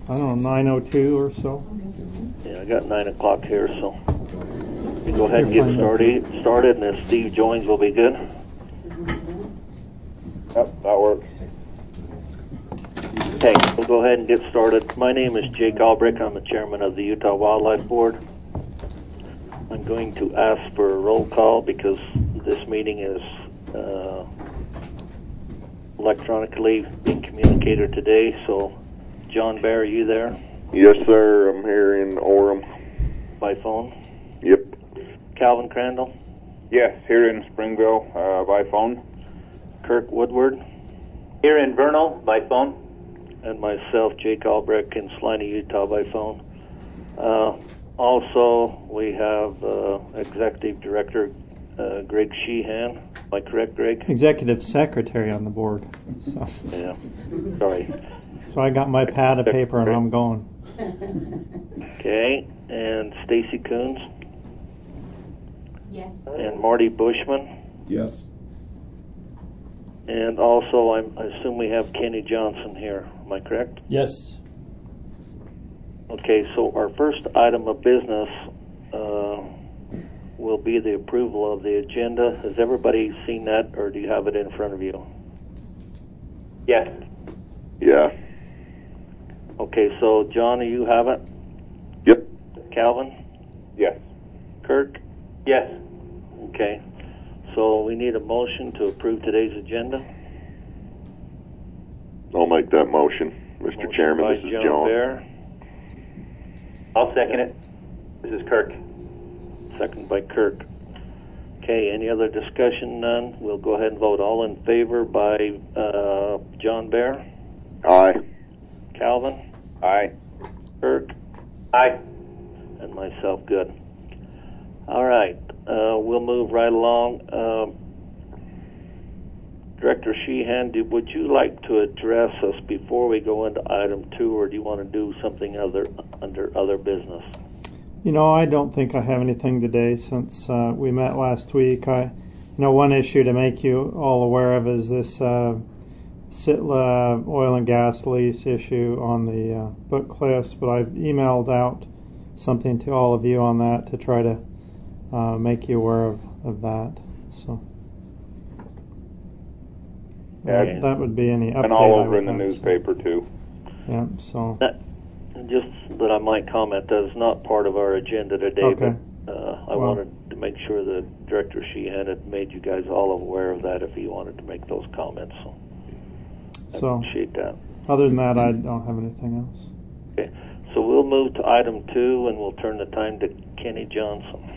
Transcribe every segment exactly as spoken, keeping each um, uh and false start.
I don't know, nine oh two or so. Yeah, I got nine o'clock here, so we go ahead and get started. Started, and if Steve joins, we'll be good. Yep, that works. Okay, we'll go ahead and get started. My name is Jake Albrecht. I'm the chairman of the Utah Wildlife Board. I'm going to ask for a roll call because this meeting is uh, electronically being communicated today. So, John Bear, are you there? Yes, sir. I'm here in Orem. By phone? Yep. Calvin Crandall? Yes, here in Springville uh, by phone. Kirk Woodward? Here in Vernal by phone. And myself, Jake Albrecht, in Salina, Utah, by phone. Uh, also, we have uh, Executive Director uh, Greg Sheehan. Am I correct, Greg? Executive Secretary on the board. So. Yeah, sorry. So I got my pad of paper and I'm going. Okay, and Stacy Coons? Yes. And Marty Bushman? Yes. And also, I'm, I assume we have Kenny Johnson here. Am I correct? Yes. Okay, so our first item of business uh, will be the approval of the agenda. Has everybody seen that, or do you have it in front of you? Yes. Yeah. Okay, so John, do you have it? Yep. Calvin? Yes. Kirk? Yes. Okay. So we need a motion to approve today's agenda. I'll make that motion, Mister Motion Chairman. by This is John John. Bear. I'll second it. This is Kirk. Second by Kirk. Okay, any other discussion? None. We'll go ahead and vote. All in favor by uh, John Bear? Aye. Calvin? Aye. Kirk? Aye. And myself, good. All right, uh, we'll move right along. Um, Director Sheehan, do, would you like to address us before we go into item two, or do you want to do something other under other business? You know, I don't think I have anything today since uh, we met last week. I, you know, one issue to make you all aware of is this uh, Sitla oil and gas lease issue on the uh, book cliffs, but I've emailed out something to all of you on that to try to uh, make you aware of, of that. So Yeah, that, that would be any update. And all I over would in the have, newspaper, too. So. Yeah, so. That, just that I might comment, that is not part of our agenda today, Okay. but uh, I Well. wanted to make sure that Director Sheehan had made you guys all aware of that if he wanted to make those comments. So I So. appreciate that. Other than that, I don't have anything else. Okay, so we'll move to item two, and we'll turn the time to Kenny Johnson.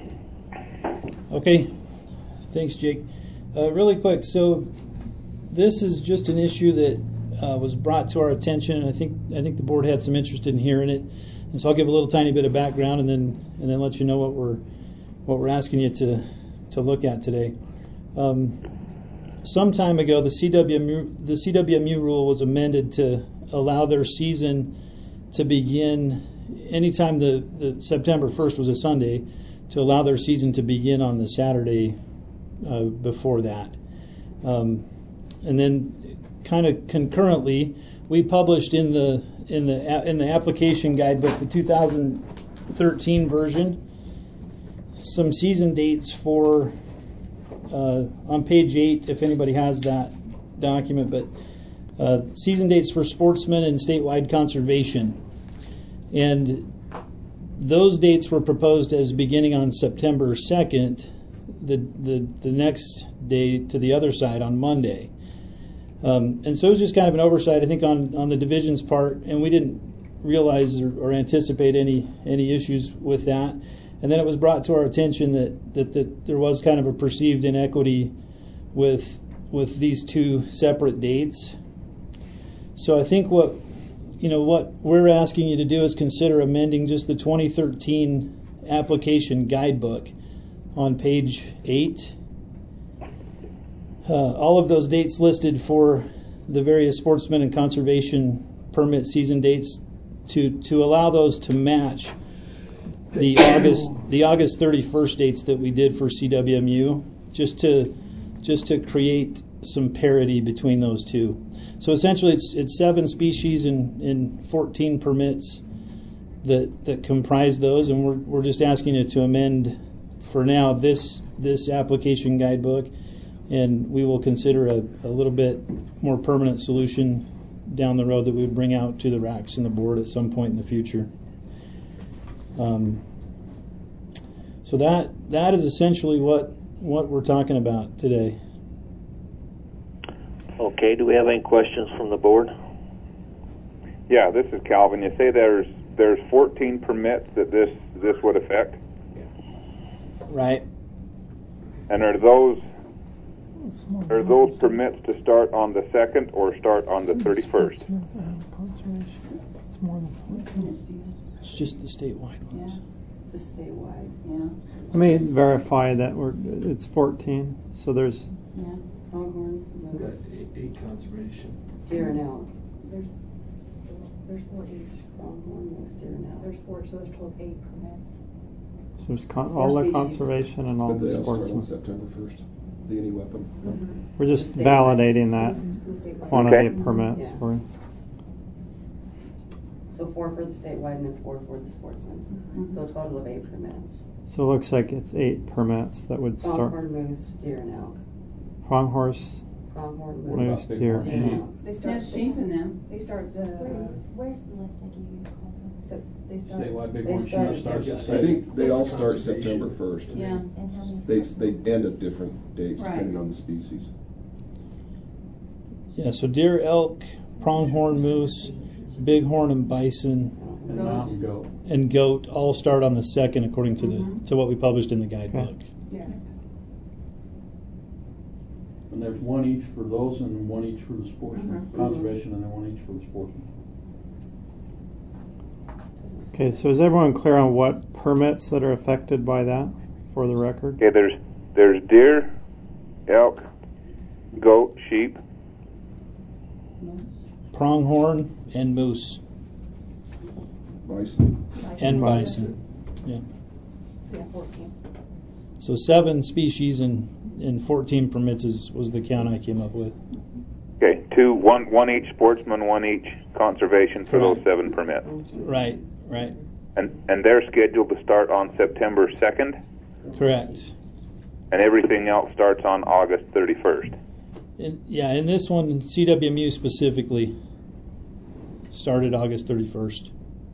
Okay. Thanks, Jake. Uh, really quick, so this is just an issue that uh, was brought to our attention, and I think I think the board had some interest in hearing it. And so I'll give a little tiny bit of background, and then and then let you know what we're what we're asking you to to look at today. Um, some time ago, the C W M U the C W M U rule was amended to allow their season to begin anytime the, the September first was a Sunday, to allow their season to begin on the Saturday uh, before that. Um, and then kind of concurrently, we published in the in the in the application guidebook, the two thousand thirteen version, some season dates for uh, on page eight, if anybody has that document, but uh, season dates for sportsmen and statewide conservation. And those dates were proposed as beginning on September second, the, the, the next day to the other side on Monday. Um, and so it was just kind of an oversight, I think, on, on the division's part, and we didn't realize or, or anticipate any any issues with that. And then it was brought to our attention that, that, that there was kind of a perceived inequity with with these two separate dates. So I think what you know what we're asking you to do is consider amending just the twenty thirteen application guidebook on page eight. Uh, all of those dates listed for the various sportsmen and conservation permit season dates to to allow those to match the August the August thirty-first dates that we did for C W M U, just to just to create some parity between those two. So essentially, it's it's seven species and, and fourteen permits that that comprise those, and we're we're just asking you to amend for now this this application guidebook, and we will consider a, a little bit more permanent solution down the road that we would bring out to the R A Cs and the board at some point in the future. Um, so that that is essentially what what we're talking about today. Okay, do we have any questions from the board? Yeah, this is Calvin. You say there's there's fourteen permits that this this would affect, Right. and are those are those permits to start on the second or start on the thirty-first? It's just the statewide ones. The statewide, yeah. Let me verify that we're it's fourteen. So there's Yeah. Pronghorn, We've got eight, eight conservation. deer and elk. There's, there's four each. Pronghorn, moose, deer and elk. There's four, so there's total eight permits. so there's con- Four all the species. conservation and all But the they all start on sportsmen. September first, the any weapon. We're just Statewide. validating that The statewide. quantity Okay. of permits Yeah. for you. So four for the statewide and then four for the sportsmen. Mhm. So a total of eight permits. So it looks like it's eight permits that would start. Pronghorn, moose, deer and elk. Pronghorse, Pronghorn, What moose, moose, about deer, big deer and sheep. elk. They start, There's sheep in them. they start the, Where, where's the list I gave you? so they start. Statewide They bighorn start- sheep starts the I second. I think they all start September first. Yeah. And how many? They, sportsmen? they end at different dates Right. depending on the species. Yeah. So deer, elk, pronghorn, moose, bighorn, and bison, And Goat. mountain goat. and goat all start on the second, according to the Mhm. to what we published in the guidebook. Yeah. And there's one each for those and one each for the sportsman. Mhm. Conservation and then one each for the sportsman. Okay, so is everyone clear on what permits that are affected by that for the record? Okay, there's there's deer, elk, goat, sheep. Pronghorn and moose Bison. and bison. So yeah, fourteen. So seven species and, and fourteen permits is, was the count I came up with. Okay, two, one, one each sportsman, one each conservation for those Correct. seven permits. Right, right, And and they're scheduled to start on September second, correct. and everything else starts on August thirty-first. And, yeah, in this one, C W M U specifically started August thirty-first.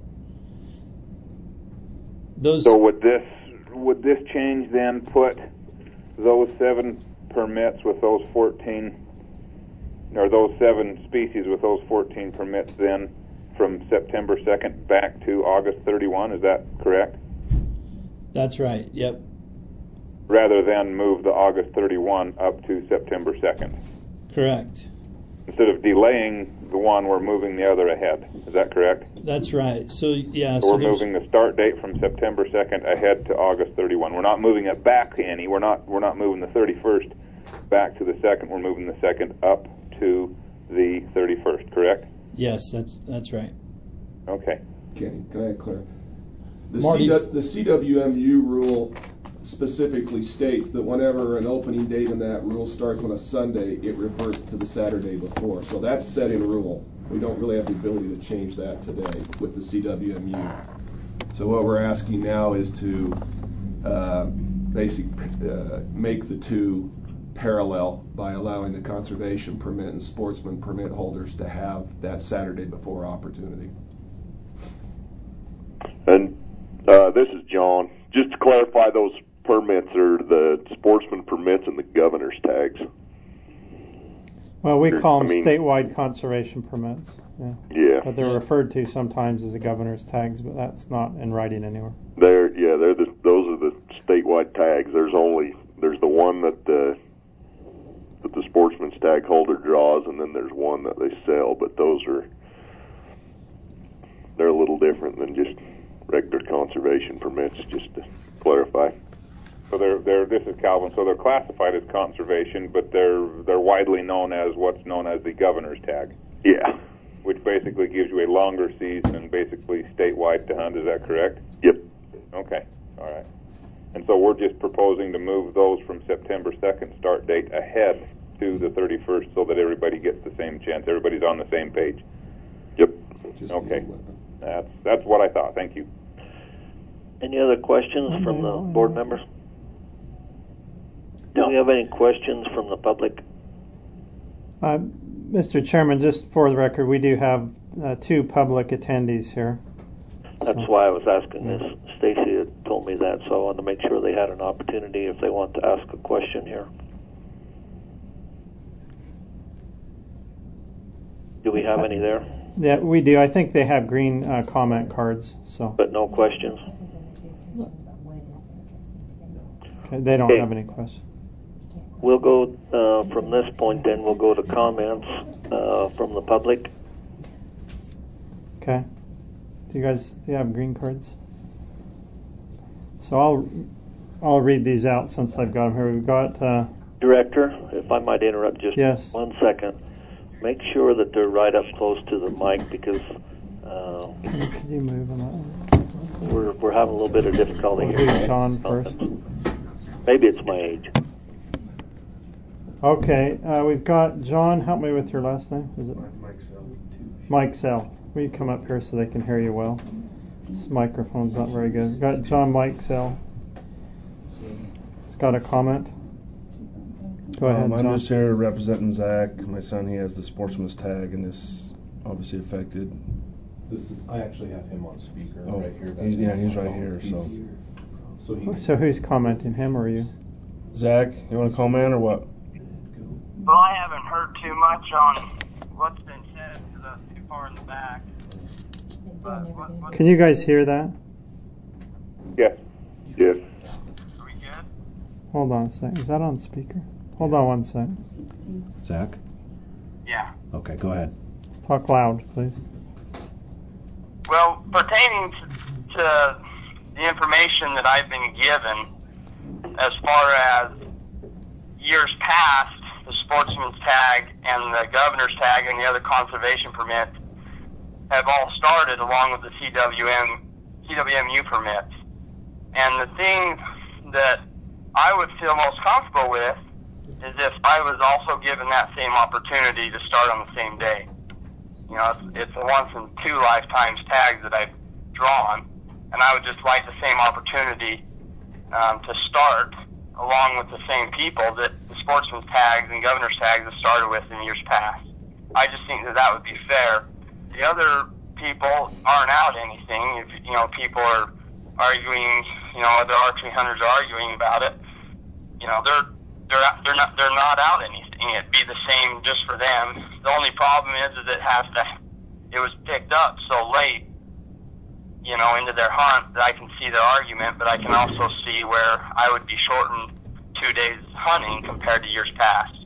Those So would this would this change then put those seven permits with those fourteen, or those seven species with those fourteen permits then from September second back to August thirty-first? Is that correct? That's right. Yep. Rather than move the August thirty-first up to September second. Correct. Instead of delaying the one, we're moving the other ahead. Is that correct? That's right. So yeah. So So we're there's, moving the start date from September second ahead to August thirty-first. We're not moving it back any. We're not we're not moving the thirty-first back to the second. We're moving the second up to the thirty-first, correct? yes, that's that's right. Okay. Kenny, can I clear? The, Marty. C W, the C W M U rule specifically states that whenever an opening date in that rule starts on a Sunday, it reverts to the Saturday before. So that's set in rule. We don't really have the ability to change that today with the C W M U. So what we're asking now is to uh, basically uh, make the two parallel by allowing the conservation permit and sportsman permit holders to have that Saturday before opportunity. And uh, this is John. Just to clarify, those permits are the sportsman permits and the governor's tags. Well, we Sure, call I them mean- statewide conservation permits. Yeah. Yeah. But they're referred to sometimes as the governor's tags, but that's not in writing anywhere. They're yeah, they're the those are the statewide tags. There's only there's the one that the that the sportsman's tag holder draws, and then there's one that they sell. But those are they're a little different than just regular conservation permits. Just to clarify. So they're they're this is Calvin. So they're classified as conservation, but they're they're widely known as what's known as the governor's tag. Yeah. Which basically gives you a longer season and basically statewide to hunt. Is that correct? Yep. Okay. All right. And so we're just proposing to move those from September second start date ahead to the thirty-first so that everybody gets the same chance. Everybody's on the same page. Yep. Just Okay. the weapon. That's that's what I thought. Thank you. Any other questions from the board members? Do we have any questions from the public? Uh, Mister Chairman, just for the record, we do have uh, two public attendees here. That's why I was asking this. Stacy had told me that, so I wanted to make sure they had an opportunity if they want to ask a question here. Do we have any there? Yeah, we do. I think they have green uh, comment cards, so But no questions? okay, they don't Okay. have any questions. We'll go, uh, from this point then, we'll go to comments uh, from the public. Okay. Do you guys do you have green cards? So I'll I'll read these out since I've got them here. We've got uh, Director, if I might interrupt just Yes. one second. Make sure that they're right up close to the mic because uh, could you move on that one? we're, we're having a little bit of difficulty We'll here. do John first. Maybe it's my age. Okay, uh, we've got John. Help me with your last name. Is it Mike Sell. Mike Sell? Will you come up here so they can hear you well? This microphone's not very good. We've got John Mike Sell. He's got a comment. Go ahead, Um, I'm John. just here representing Zach. My son, he has the sportsman's tag, and this obviously affected. This is. I actually have him on speaker Oh, right here. he's- yeah, my he's right phone. here, so. He's- So he. So who's commenting, him or you? Zach, you want to comment or what? Well, I haven't heard too much on what's been said because I was too far in the back. But what, what, Can you guys hear that? Yes. Yes. are we good? Hold on a sec. Is that on speaker? Hold on one sec. Zach? Yeah. Okay, go ahead. Talk loud, please. Well, pertaining to, to the information that I've been given, as far as years past, the sportsman's tag and the governor's tag and the other conservation permits have all started along with the C W M, C W M U permits. And the thing that I would feel most comfortable with is if I was also given that same opportunity to start on the same day. You know, it's, it's a once in two lifetimes tag that I've drawn, and I would just like the same opportunity um, to start along with the same people that the sportsman's tags and governor's tags have started with in years past. I just think that that would be fair. The other people aren't out anything. If, you know, people are arguing, you know, other archery hunters are arguing about it. You know, they're they're they're not they're not out anything. It'd be the same just for them. The only problem is, is it has to. It was picked up so late, you know, into their hunt that I can see their argument, but I can also see where I would be shortened two days hunting compared to years past.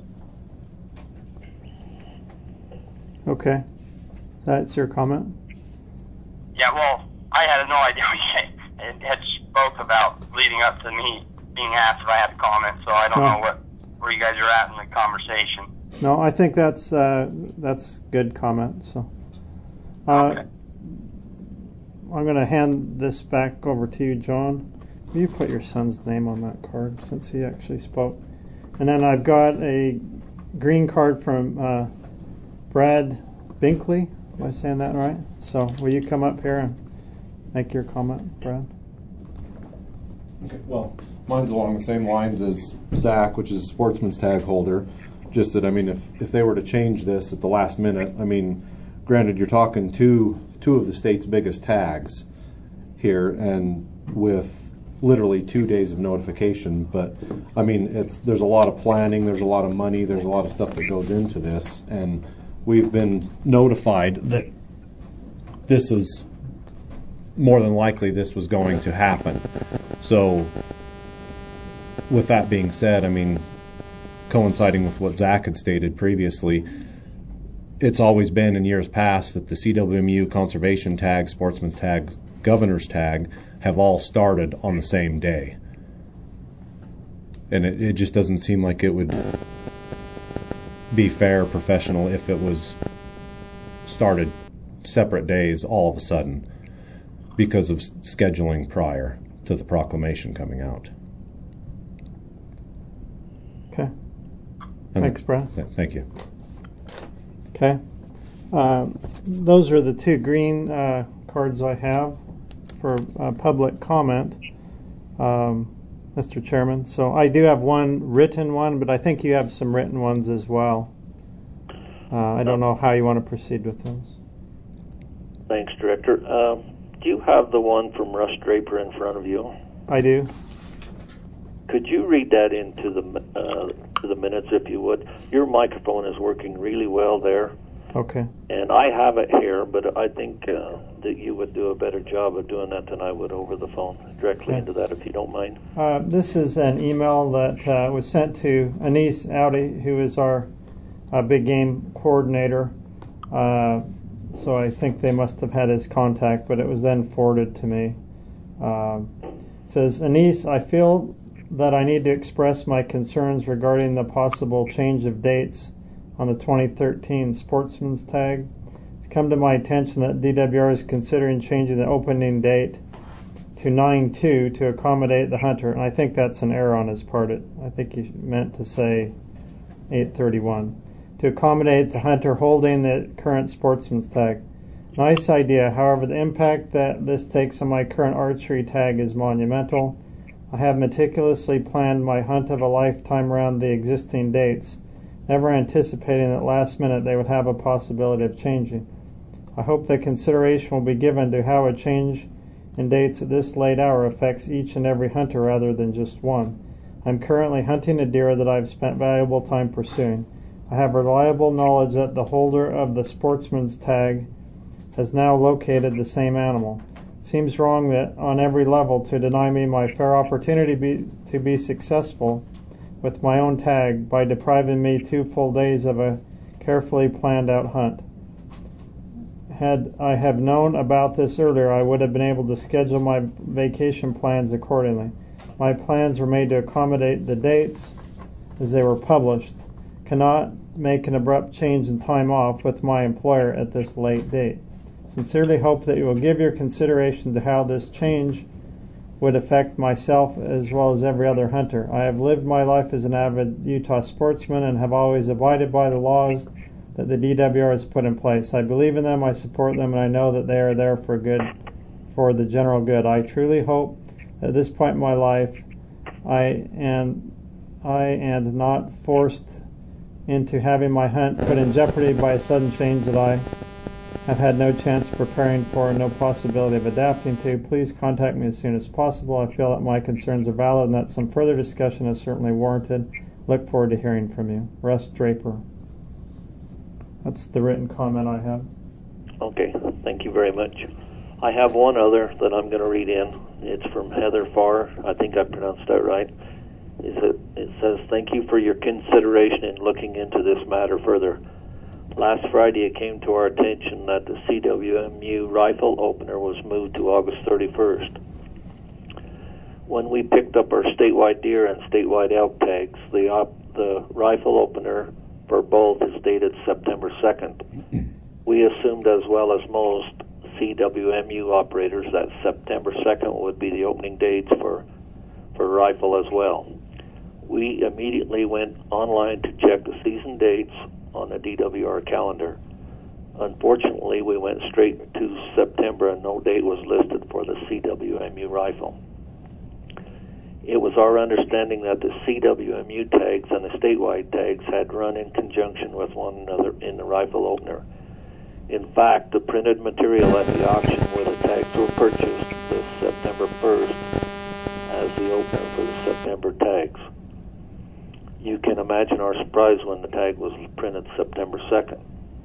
Okay. That's your comment? Yeah, well, I had no idea it had spoke about leading up to me being asked if I had a comment, so I don't No. know what where you guys are at in the conversation. No, I think that's uh, that's good comment. So, uh, Okay. I'm going to hand this back over to you, John. Will you put your son's name on that card since he actually spoke? And then I've got a green card from uh, Brad Binkley. Am I saying that right? So, will you come up here and make your comment, Brad? Okay. Well, mine's along the same lines as Zach, which is a sportsman's tag holder. Just that, I mean, if, if they were to change this at the last minute, I mean, granted, you're talking two two of the state's biggest tags here, and with literally two days of notification. But I mean, it's there's a lot of planning, there's a lot of money, there's a lot of stuff that goes into this, and we've been notified that this is more than likely this was going to happen. So, with that being said, I mean, coinciding with what Zach had stated previously, it's always been in years past that the C W M U conservation tag, sportsman's tag, governor's tag have all started on the same day. And it, it just doesn't seem like it would be fair, professional, if it was started separate days all of a sudden because of scheduling prior to the proclamation coming out. Okay. Thanks, Brad. Yeah, thank you. Okay. Um, those are the two green uh, cards I have for uh, public comment, um, Mister Chairman. So I do have one written one, but I think you have some written ones as well. Uh, I don't know how you want to proceed with those. Thanks, Director. Um, do you have the one from Russ Draper in front of you? I do. Could you read that into the uh, to the minutes, if you would? Your microphone is working really well there. Okay. And I have it here, but I think uh, that you would do a better job of doing that than I would over the phone, directly Okay. into that, if you don't mind. Uh, this is an email that uh, was sent to Anise Audi, who is our uh, big game coordinator. Uh, so I think they must have had his contact, but it was then forwarded to me. Uh, it says, Anise, I feel that I need to express my concerns regarding the possible change of dates on the twenty thirteen Sportsman's Tag. It's come to my attention that D W R is considering changing the opening date to nine two to accommodate the hunter, and I think that's an error on his part. It, I think he meant to say eight thirty-one. To accommodate the hunter holding the current Sportsman's Tag. Nice idea, however, the impact that this takes on my current archery tag is monumental. I have meticulously planned my hunt of a lifetime around the existing dates, never anticipating that last minute they would have a possibility of changing. I hope that consideration will be given to how a change in dates at this late hour affects each and every hunter rather than just one. I'm currently hunting a deer that I've spent valuable time pursuing. I have reliable knowledge that the holder of the Sportsman's Tag has now located the same animal. It seems wrong that on every level to deny me my fair opportunity be, to be successful with my own tag by depriving me two full days of a carefully planned out hunt. Had I have known about this earlier, I would have been able to schedule my vacation plans accordingly. My plans were made to accommodate the dates as they were published. Cannot make an abrupt change in time off with my employer at this late date. Sincerely hope that you will give your consideration to how this change would affect myself as well as every other hunter. I have lived my life as an avid Utah sportsman and have always abided by the laws that the D W R has put in place. I believe in them, I support them, and I know that they are there for good, for the general good. I truly hope that at this point in my life, I am, I am not forced into having my hunt put in jeopardy by a sudden change that I have had no chance of preparing for and no possibility of adapting to. Please contact me as soon as possible. I feel that my concerns are valid and that some further discussion is certainly warranted. Look forward to hearing from you. Russ Draper. That's the written comment I have. Okay, thank you very much. I have one other that I'm going to read in. It's from Heather Farr. I think I pronounced that right. It says, thank you for your consideration in looking into this matter further. Last Friday it came to our attention that the C W M U rifle opener was moved to August thirty-first. When we picked up our statewide deer and statewide elk tags, the, op- the rifle opener for both is dated September second. We assumed, as well as most C W M U operators, that September second would be the opening dates for, for rifle as well. We immediately went online to check the season dates on the D W R calendar. Unfortunately, we went straight to September and no date was listed for the C W M U rifle. It was our understanding that the C W M U tags and the statewide tags had run in conjunction with one another in the rifle opener. In fact, the printed material at the auction where the tags were purchased was September first as the opener for the September tags. You can imagine our surprise when the tag was printed September second.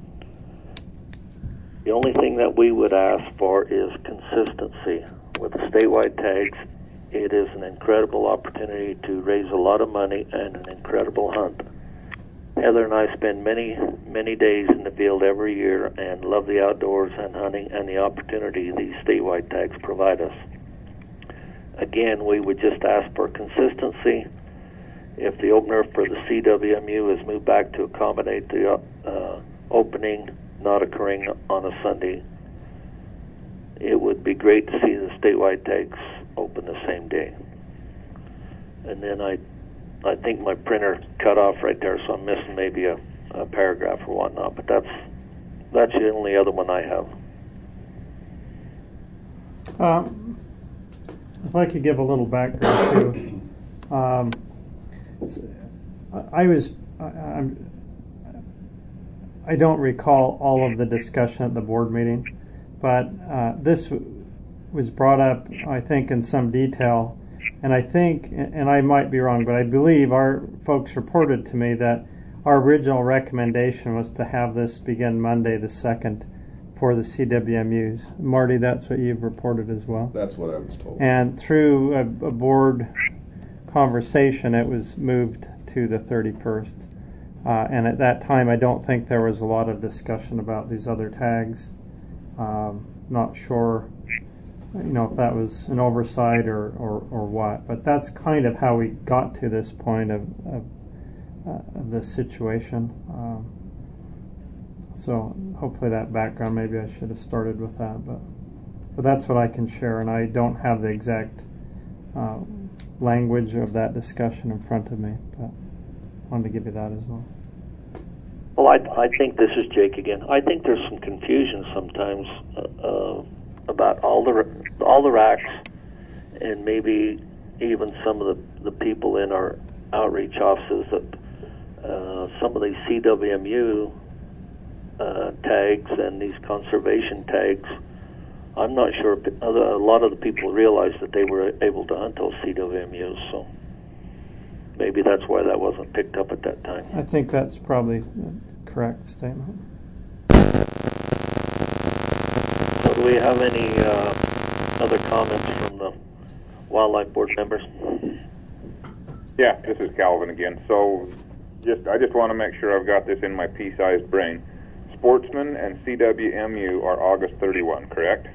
The only thing that we would ask for is consistency. With the statewide tags, it is an incredible opportunity to raise a lot of money and an incredible hunt. Heather and I spend many, many days in the field every year and love the outdoors and hunting and the opportunity these statewide tags provide us. Again, we would just ask for consistency. If the opener for the C W M U is moved back to accommodate the uh, opening not occurring on a Sunday, it would be great to see the statewide tags open the same day. And then I I think my printer cut off right there, so I'm missing maybe a, a paragraph or whatnot. But that's that's the only other one I have. Um, if I could give a little background too, um, I was I, I'm I don't recall all of the discussion at the board meeting, but uh, this was brought up, I think, in some detail, and I think, and I might be wrong, but I believe our folks reported to me that our original recommendation was to have this begin Monday the second for the C W M Us. Marty, that's what you've reported as well? That's what I was told. And through a, a board conversation, it was moved to the thirty-first. Uh, and at that time, I don't think there was a lot of discussion about these other tags. Um, not sure, you know, if that was an oversight or, or, or what. But that's kind of how we got to this point of, of, uh, of the situation. Um, so hopefully that background, maybe I should have started with that. But, but that's what I can share, and I don't have the exact uh, language of that discussion in front of me. But I wanted to give you that as well. Well, I, I think this is Jake again. I think there's some confusion sometimes uh, uh, about all the all the racks, and maybe even some of the, the people in our outreach offices that uh, some of these C W M U uh, tags and these conservation tags. I'm not sure if a lot of the people realized that they were able to hunt those C W M Us. So. Maybe that's why that wasn't picked up at that time. I think that's probably a correct statement. So do we have any uh, other comments from the Wildlife Board members? Yeah, this is Calvin again. So just I just want to make sure I've got this in my pea-sized brain. Sportsman and C W M U are August thirty-first, correct?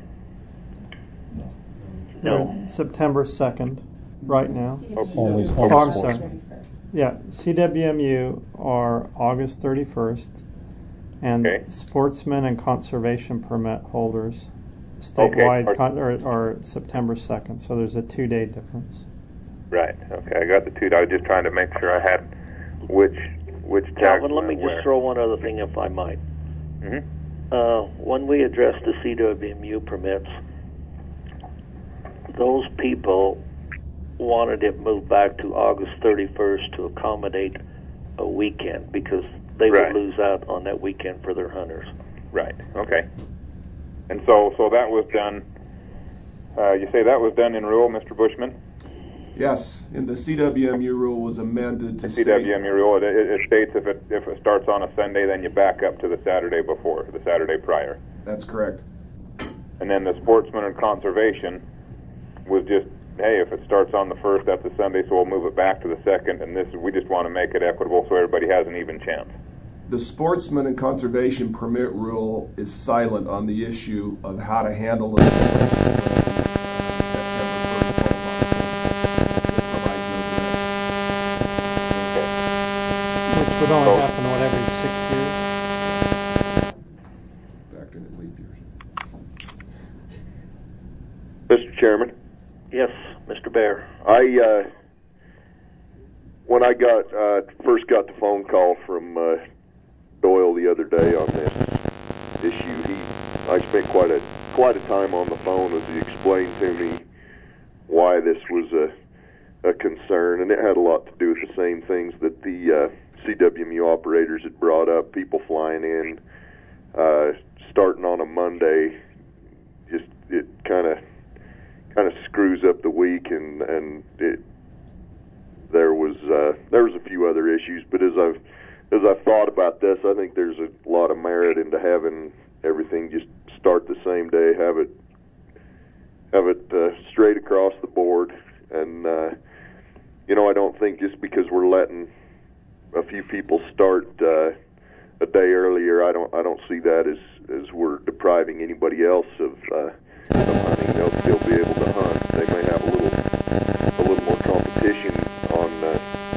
No. September second. Right now. Only, oh, only I'm sports. sorry. Yeah, C W M U are August thirty-first, and okay. sportsmen and conservation permit holders statewide okay. con- are, are September second. So there's a two-day difference. Right. Okay, I got the two. I was just trying to make sure I had which which tags. Calvin, let me where. just throw one other thing, if I might. Mm-hmm. Uh, when we addressed the C W M U permits, those people wanted it moved back to August thirty-first to accommodate a weekend because they right. would lose out on that weekend for their hunters. Right. Okay. And so, so that was done. Uh, you say that was done in rule, Mister Bushman? Yes, and the C W M U rule was amended to the state. C W M U rule. It, it states if it if it starts on a Sunday, then you back up to the Saturday before, the Saturday prior. That's correct. And then the sportsman and conservation was just, hey, if it starts on the first, that's a Sunday, so we'll move it back to the second. And this, we just want to make it equitable so everybody has an even chance. The sportsman and conservation permit rule is silent on the issue of how to handle it. Which would only happen, what, every six years? Back in leap years. Mister Chairman? Yes, Mister Bear. I, uh, when I got, uh, first got the phone call from, uh, Doyle the other day on this issue, he, I spent quite a, quite a time on the phone as he explained to me why this was a, a concern, and it had a lot to do with the same things that the, uh, C W M U operators had brought up, people flying in, uh, starting on a Monday, just, it kind of, kind of screws up the week, and and it, there was uh, there was a few other issues. But as I've as I've thought about this, I think there's a lot of merit into having everything just start the same day, have it have it uh, straight across the board, and uh, you know I don't think just because we're letting a few people start uh, a day earlier, I don't I don't see that as as we're depriving anybody else of. Uh, Of hunting, they'll still be able to hunt. They may have a little, a little more competition on uh,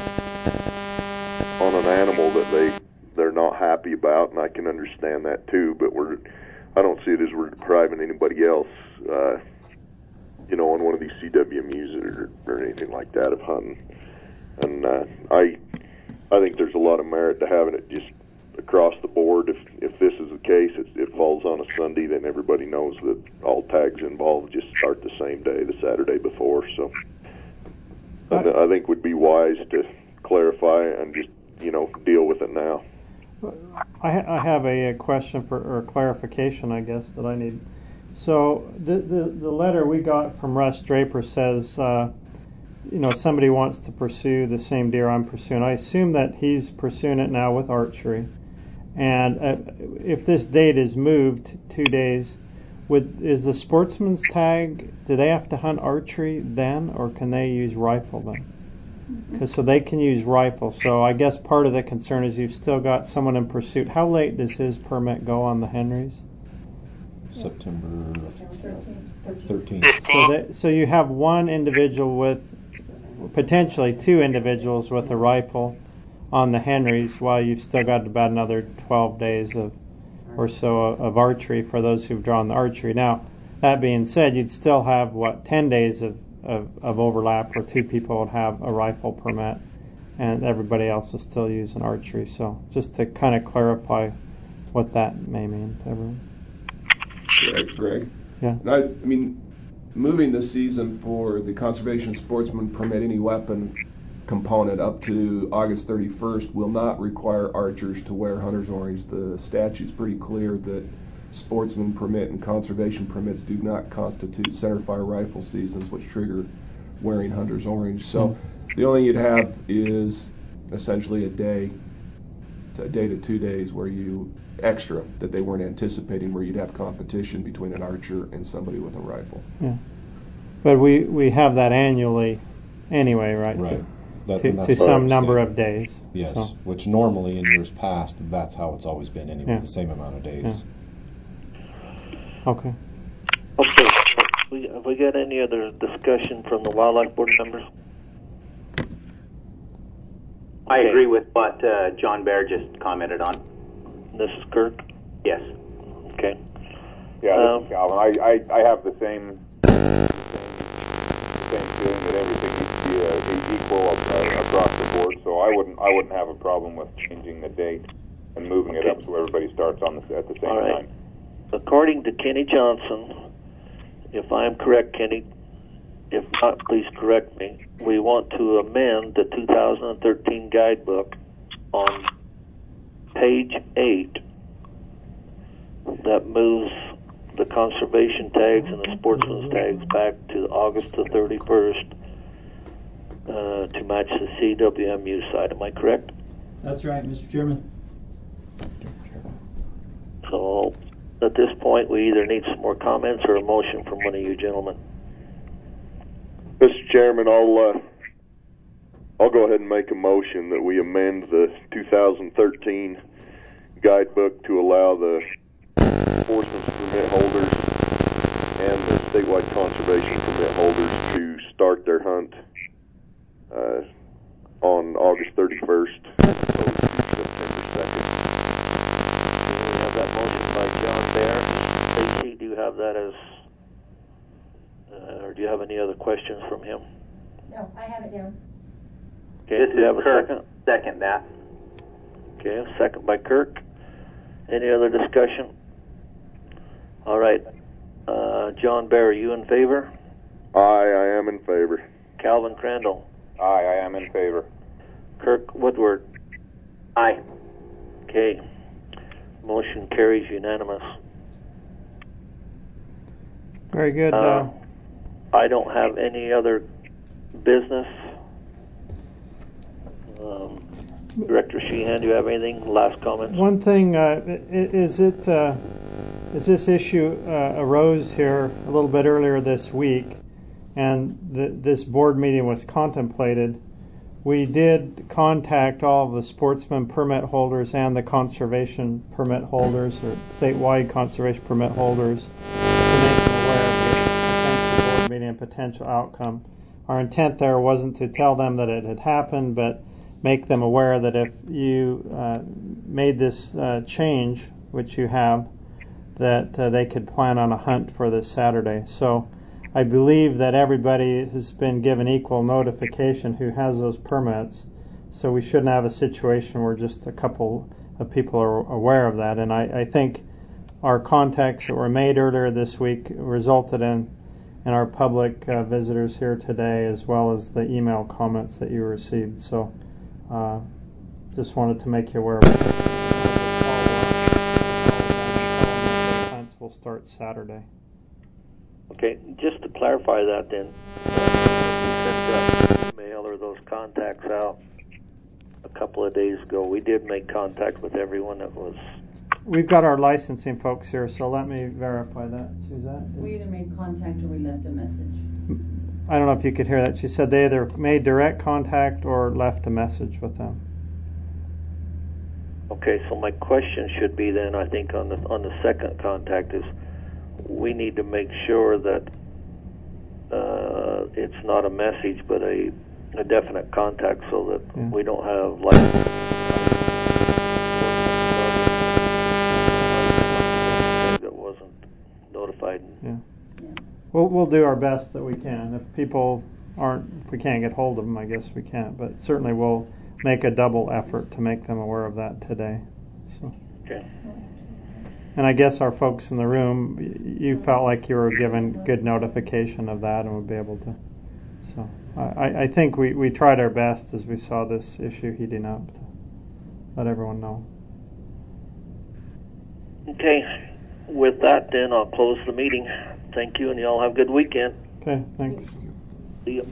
on an animal that they they're not happy about, and I can understand that too. But we're, I don't see it as we're depriving anybody else, uh, you know, on one of these C W M Us or, or anything like that of hunting. and uh, I I think there's a lot of merit to having it just across the board. If if this is the case, it, it falls on a Sunday, then everybody knows that all tags involved just start the same day, the Saturday before. So I, th- I think would be wise to clarify and just, you know, deal with it now. I, ha- I have a, a question for or clarification, I guess, that I need. So the the, the letter we got from Russ Draper says, uh, you know, somebody wants to pursue the same deer I'm pursuing. I assume that he's pursuing it now with archery. And uh, if this date is moved two days, would is the sportsman's tag? Do they have to hunt archery then, or can they use rifle then? Because so they can use rifle. So I guess part of the concern is you've still got someone in pursuit. How late does his permit go on the Henrys? September thirteenth. So that, so you have one individual with potentially two individuals with a rifle on the Henrys, while you've still got about another twelve days of or so of archery for those who've drawn the archery. Now, that being said, you'd still have what ten days of, of, of overlap where two people would have a rifle permit and everybody else is still using archery. So just to kind of clarify what that may mean to everyone. Greg, Greg. Yeah. And I, I mean, moving the season for the conservation sportsman permit any weapon component up to August thirty-first will not require archers to wear hunter's orange. The statute's pretty clear that sportsman permit and conservation permits do not constitute centerfire rifle seasons, which trigger wearing hunter's orange. So mm-hmm. the only thing you'd have is essentially a day, a day to two days where you extra that they weren't anticipating, where you'd have competition between an archer and somebody with a rifle. Yeah, but we we have that annually anyway, right? Right. To, to, to some number of days. Yes, so. Which normally in years past, that's how it's always been anyway, yeah. the same amount of days. Yeah. Okay. Okay. We, have we got any other discussion from the Wildlife Board members? I okay. agree with what uh, John Bear just commented on. This is Kirk? Yes. Okay. Yeah, um, this is Calvin. I, I, I have the same same feeling that everything needs to be uh, equal uh, across the board. So I wouldn't I wouldn't have a problem with changing the date and moving okay. it up so everybody starts on the at the same All right. time. According to Kenny Johnson, if I'm correct, Kenny, if not, please correct me. We want to amend the two thousand thirteen guidebook on page eight that moves the conservation tags and the sportsman's tags back to August the thirty-first uh, to match the C W M U side. Am I correct? That's right, Mister Chairman. So at this point, we either need some more comments or a motion from one of you gentlemen. Mister Chairman, I'll uh, I'll go ahead and make a motion that we amend the two thousand thirteen guidebook to allow the sportsman's permit holders and the statewide conservation permit holders to start their hunt uh, on August thirty-first, September second. We have that motion by John Bear. Stacy, do you have that as, uh, or do you have any other questions from him? No, I have it down. Okay, this do you have is a Kirk. second? Second that. Okay, a second by Kirk. Any other discussion? All right. Uh, John Bear, are you in favor? Aye, I am in favor. Calvin Crandall? Aye, I am in favor. Kirk Woodward? Aye. Okay. Motion carries unanimous. Very good. Uh, Uh, I don't have any other business. Um, Director Sheehan, do you have anything? Last comments? One thing, uh, is it, uh, is this issue uh, arose here a little bit earlier this week, and the, this board meeting was contemplated. We did contact all of the sportsman permit holders and the conservation permit holders, or statewide conservation permit holders, to make them aware of the potential board meeting and potential outcome. Our intent there wasn't to tell them that it had happened, but make them aware that if you uh, made this uh, change, which you have, that uh, they could plan on a hunt for this Saturday. So I believe that everybody has been given equal notification who has those permits, so we shouldn't have a situation where just a couple of people are aware of that. And I, I think our contacts that were made earlier this week resulted in, in our public uh, visitors here today, as well as the email comments that you received. So uh, just wanted to make you aware of it. Plants will start Saturday. Okay, just to clarify that then, uh, we sent that email or those contacts out a couple of days ago. We did make contact with everyone that was... We've got our licensing folks here, so let me verify that. Suzanne? We either made contact or we left a message. I don't know if you could hear that. She said they either made direct contact or left a message with them. Okay, so my question should be then, I think, on the on the second contact is, we need to make sure that uh, it's not a message but a, a definite contact, so that yeah. we don't have like that wasn't notified. Yeah. yeah. We'll we'll do our best that we can. If people aren't, if we can't get hold of them, I guess we can't. But certainly we'll make a double effort to make them aware of that today. So. Okay. And I guess our folks in the room, you felt like you were given good notification of that and would be able to. So I, I think we, we tried our best as we saw this issue heating up to let everyone know. Okay. With that, then, I'll close the meeting. Thank you, and you all have a good weekend. Okay, thanks. See you.